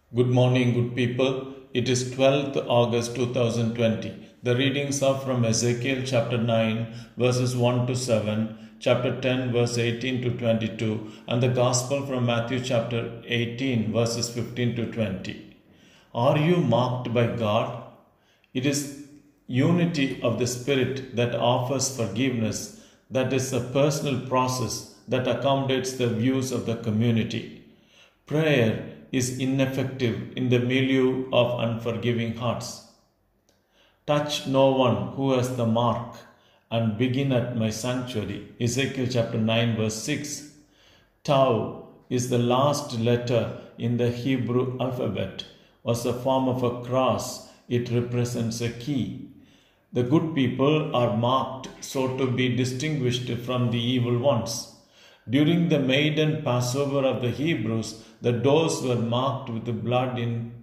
Good morning, good people. It is 12th August 2020. The readings are from Ezekiel chapter 9, verses 1 to 7, chapter 10, verse 18 to 22, and the Gospel from Matthew chapter 18, verses 15 to 20. Are you marked by God? It is unity of the Spirit that offers forgiveness, that is a personal process that accommodates the views of the community. Prayer is ineffective in the milieu of unforgiving hearts. Touch no one who has the mark and begin at my sanctuary. Ezekiel chapter 9 verse 6. Tau is the last letter in the Hebrew alphabet. Was a form of a cross. It represents a key. The good people are marked so to be distinguished from the evil ones. During the maiden Passover of the Hebrews, the doors were marked with the blood in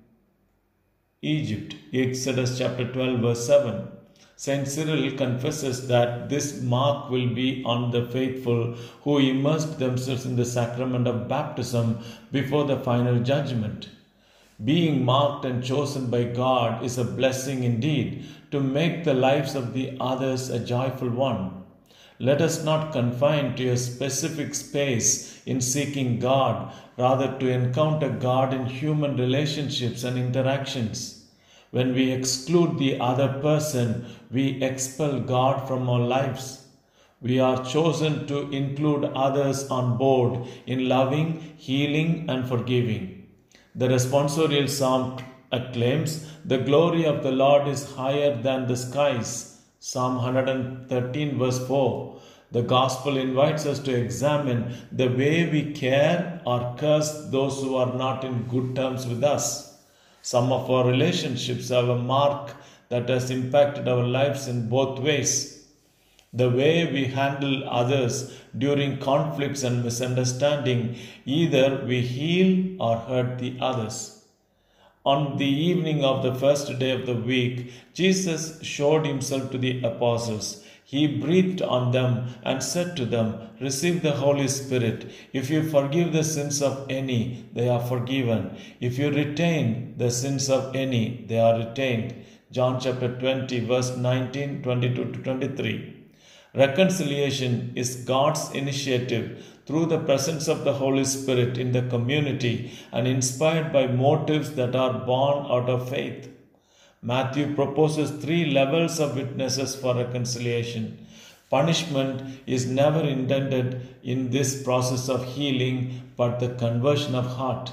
Egypt. Exodus chapter 12 verse 7. Saint Cyril confesses that this mark will be on the faithful who immersed themselves in the sacrament of baptism before the final judgment. Being marked and chosen by God is a blessing indeed to make the lives of the others a joyful one. Let us not confine to a specific space in seeking God, rather to encounter God in human relationships and interactions. When we exclude the other person, we expel God from our lives. We are chosen to include others on board in loving, healing, and forgiving. The responsorial psalm acclaims, "The glory of the Lord is higher than the skies." Psalm 113 verse 4. The Gospel invites us to examine the way we care or curse those who are not in good terms with us. Some of our relationships have a mark that has impacted our lives in both ways. The way we handle others during conflicts and misunderstanding, either we heal or hurt the others. On the evening of the first day of the week, Jesus showed himself to the apostles. He breathed on them and said to them, "Receive the Holy Spirit. If you forgive the sins of any, they are forgiven. If you retain the sins of any, they are retained." John chapter 20, verse 19, 22 to 23. Reconciliation is God's initiative through the presence of the Holy Spirit in the community and inspired by motives that are born out of faith. Matthew proposes 3 levels of witnesses for reconciliation. Punishment is never intended in this process of healing, but the conversion of heart.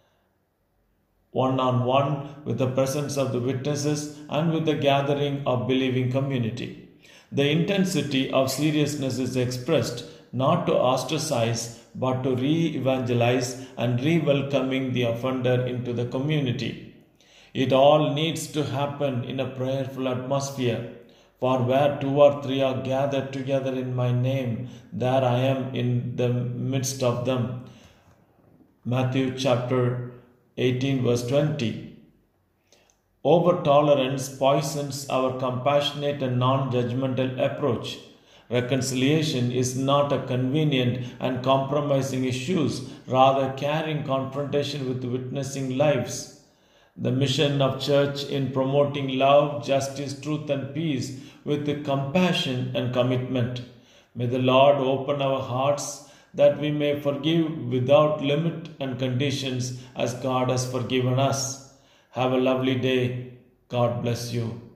One-on-one with the presence of the witnesses and with the gathering of believing community. The intensity of seriousness is expressed not to ostracize but to re-evangelize and re-welcoming the offender into the community. It all needs to happen in a prayerful atmosphere. For where 2 or 3 are gathered together in my name, there I am in the midst of them. Matthew chapter 18 verse 20. Over tolerance poisons our compassionate and non-judgmental approach. Reconciliation is not a convenient and compromising issue, rather carrying confrontation with witnessing lives. The mission of church in promoting love, justice, truth and peace with compassion and commitment. May the Lord open our hearts that we may forgive without limit and conditions as God has forgiven us. Have a lovely day. God bless you.